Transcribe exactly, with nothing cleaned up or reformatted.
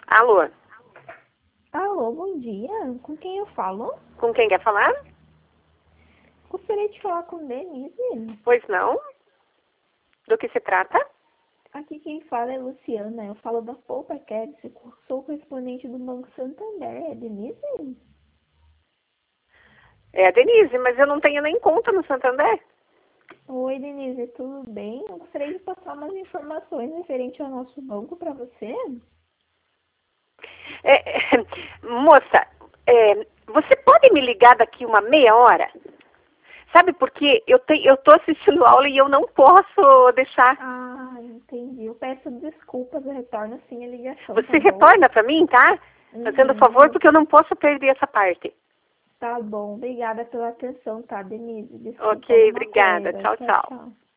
Alô, Alô, bom dia. Com quem eu falo? com quem quer falar? Gostaria de falar com Denise. Pois não? Do que se trata? Aqui quem fala é Luciana. Eu falo da Poupa Cads. Sou correspondente do Banco Santander. É Denise? É a Denise, mas eu não tenho nem conta no Santander. Oi, Denise, tudo bem? Eu gostaria de passar umas informações referente ao nosso banco para você. É, é, moça, é, você pode me ligar daqui uma meia hora? Sabe por quê? Eu te, eu tô assistindo aula e eu não posso deixar. Ah, entendi. Eu peço desculpas, eu retorno sim a ligação, tá Você bom? retorna pra mim, tá? Fazendo favor, Uhum. porque eu não posso perder essa parte. Tá bom. Obrigada pela atenção, tá, Denise? Desculpa Ok, alguma obrigada. coisa. Tchau, Tchau, tchau. tchau.